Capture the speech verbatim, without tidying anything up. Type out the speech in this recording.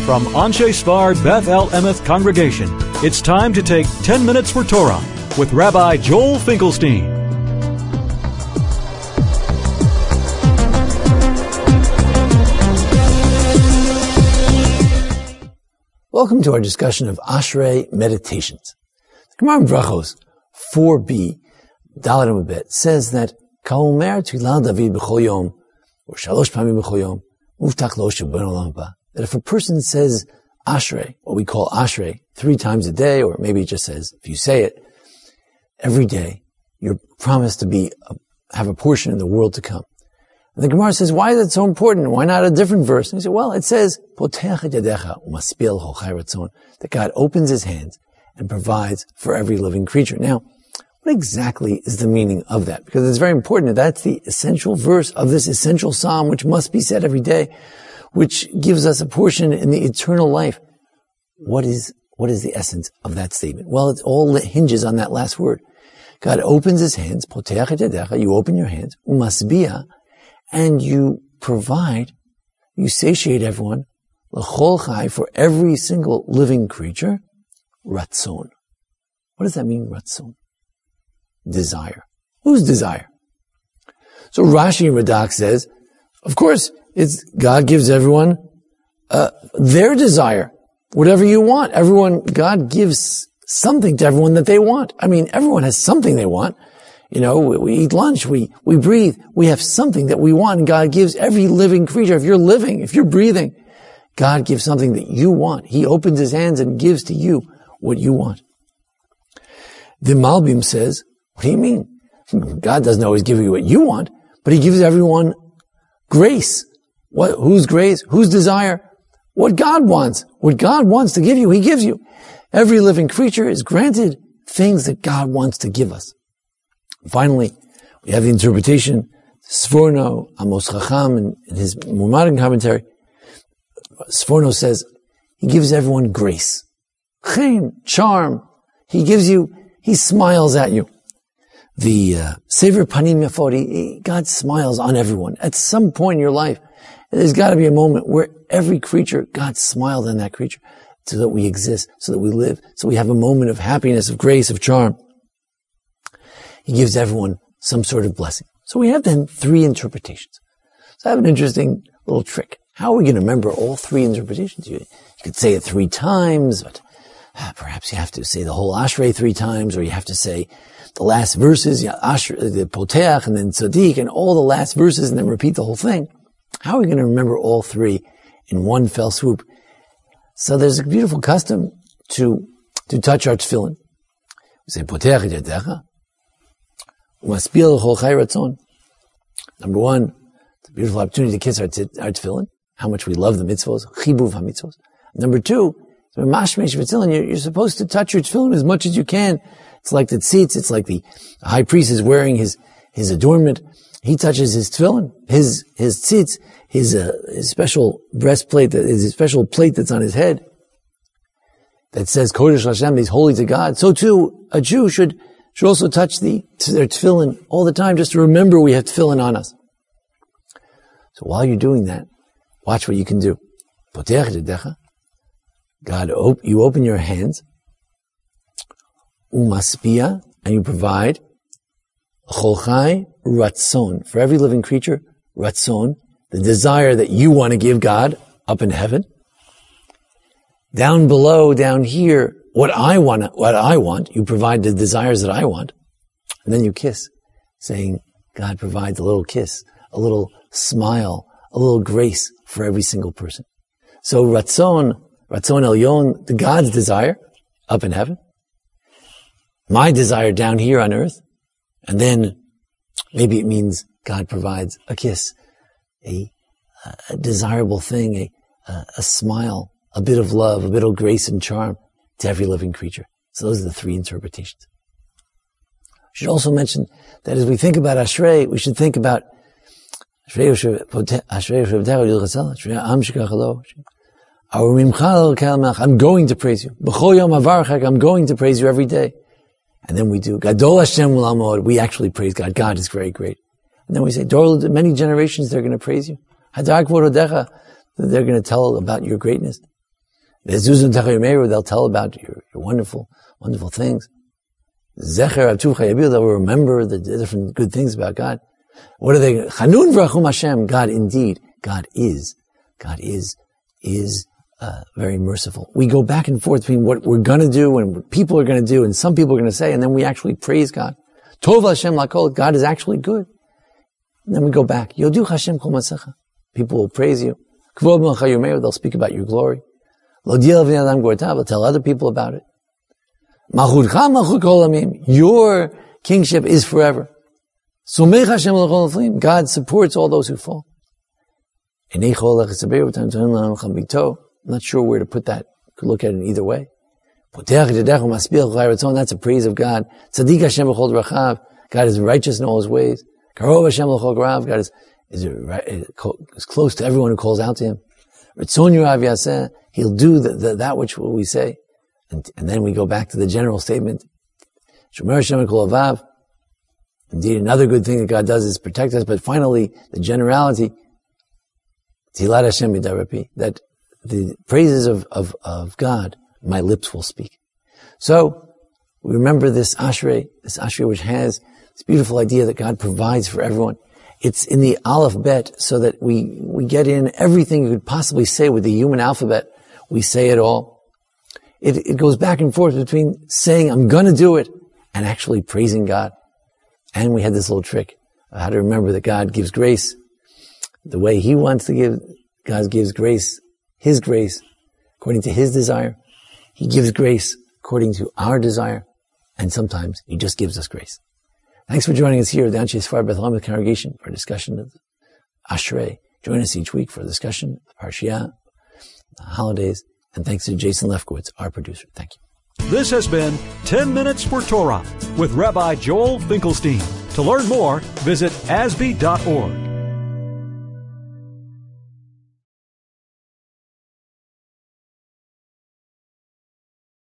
From Anshe Sfar Beth El Emeth Congregation, it's time to take ten minutes for Torah with Rabbi Joel Finkelstein. Welcome to our discussion of Ashrei Meditations. The Gemara in Brachos four b, Dalet Amud Bet, says that Ka'omer Tfilah David b'chol yom, or Shalosh Pamim b'chol yom, Muftach lo shebon olam haba. That if a person says Ashrei, what we call Ashrei, three times a day, or maybe it just says, if you say it every day, you're promised to be have a portion in the world to come. And the Gemara says, why is it so important? Why not a different verse? And he said, well, it says, that God opens his hands and provides for every living creature. Now, what exactly is the meaning of that? Because it's very important. That's the essential verse of this essential psalm, which must be said every day, which gives us a portion in the eternal life. What is, what is the essence of that statement? Well, it all hinges on that last word. God opens his hands, you open your hands, umasbia, and you provide, you satiate everyone, l'chol chai, for every single living creature, ratzon. What does that mean, ratzon? Desire. Whose desire? So Rashi and Radak says, of course, it's God gives everyone uh, their desire, whatever you want. Everyone, God gives something to everyone that they want. I mean, everyone has something they want. You know, we, we eat lunch, we, we breathe, we have something that we want, and God gives every living creature. If you're living, if you're breathing, God gives something that you want. He opens his hands and gives to you what you want. The Malbim says, what do you mean? God doesn't always give you what you want, but he gives everyone grace. What, whose grace? Whose desire? What God wants. What God wants to give you, he gives you. Every living creature is granted things that God wants to give us. Finally, we have the interpretation, Sforno, Amos Chacham, in, in his Mumarim commentary. Sforno says, he gives everyone grace. Chen, charm. He gives you, he smiles at you. The uh, Sefer Panim Yafot, God smiles on everyone. At some point in your life, there's got to be a moment where every creature, God smiled on that creature so that we exist, so that we live, so we have a moment of happiness, of grace, of charm. He gives everyone some sort of blessing. So we have then three interpretations. So I have an interesting little trick. How are we going to remember all three interpretations? You, you could say it three times, but ah, perhaps you have to say the whole Ashrei three times, or you have to say the last verses, yeah, Ashrei, the Poteach, and then Tzaddik, and all the last verses, and then repeat the whole thing. How are we going to remember all three in one fell swoop? So there's a beautiful custom to to touch our tefillin. We say Poteach Yadecha. Number one, it's a beautiful opportunity to kiss our, t- our tefillin, how much we love the mitzvos, chibuv ha-mitzvos. Number two, you're, you're supposed to touch your tefillin as much as you can. It's like the tzitz, it's like the high priest is wearing his, his adornment. He touches his tefillin, his, his tzitz, his, uh, his special breastplate, his special plate that's on his head that says Kodesh Hashem, he's holy to God. So too, a Jew should should also touch the, their tefillin all the time, just to remember we have tefillin on us. So while you're doing that, watch what you can do. God, op- you open your hands, umaspia, and you provide cholchai ratzon, for every living creature, ratzon, the desire that you want to give God up in heaven. Down below, down here, What I want, what I want, you provide the desires that I want. And then you kiss, saying, God provides a little kiss, a little smile, a little grace for every single person. So Ratzon, Ratzon Elyon, the God's desire, up in heaven. My desire down here on earth. And then maybe it means God provides a kiss, a, a desirable thing, a, a, a smile, a bit of love, a bit of grace and charm to every living creature. So those are the three interpretations. I should also mention that as we think about Ashrei, we should think about I'm going to praise you. I'm going to praise you every day. And then we do Gadol Hashem Ulamod. We actually praise God. God is very great. And then we say, many generations they're going to praise you. Hadar Kvod Hodecha. They're going to tell about your greatness. They'll tell about your, your wonderful, wonderful things. Zecher Atucha Yabil, they'll remember the different good things about God. What are they? Chanun v'rachum Hashem. God indeed, God is, God is, is uh, very merciful. We go back and forth between what we're going to do and what people are going to do, and some people are going to say, and then we actually praise God. Tov Hashem lakol. God is actually good. And then we go back. Yodu Hashem kol masecha. People will praise you. Kvod melcha yomeru. They'll speak about your glory. Lo diel v'nei adam gortav. They'll tell other people about it. Malchutcha malchut kol amim. Your kingship is forever. Sumech Hashem l'chol neflim. God supports all those who fall. I'm not sure where to put that. Could look at it either way. That's a praise of God. Tzaddik Hashem b'chol drachav. God is righteous in all His ways. Karov Hashem l'chol grav. God is, is, is close to everyone who calls out to Him. Ritzon yirav yaseh. He'll do the, the, that which we say. And, and then we go back to the general statement. Shomer Hashem kol avav. Indeed, another good thing that God does is protect us. But finally, the generality, Tilat Hashem b'darapi, that the praises of, of, of God, my lips will speak. So, we remember this Ashrei, this Ashrei which has this beautiful idea that God provides for everyone. It's in the Aleph Bet, so that we, we get in everything you could possibly say with the human alphabet. We say it all. It, it goes back and forth between saying, I'm gonna do it, and actually praising God. And we had this little trick of how to remember that God gives grace the way He wants to give. God gives grace, His grace, according to His desire. He gives grace according to our desire. And sometimes He just gives us grace. Thanks for joining us here at the Anshe Sfar Beth Lehem congregation for a discussion of Ashrei. Join us each week for a discussion of Parshiyah, the holidays. And thanks to Jason Lefkowitz, our producer. Thank you. This has been ten minutes for Torah with Rabbi Joel Finkelstein. To learn more, visit A S B E dot org.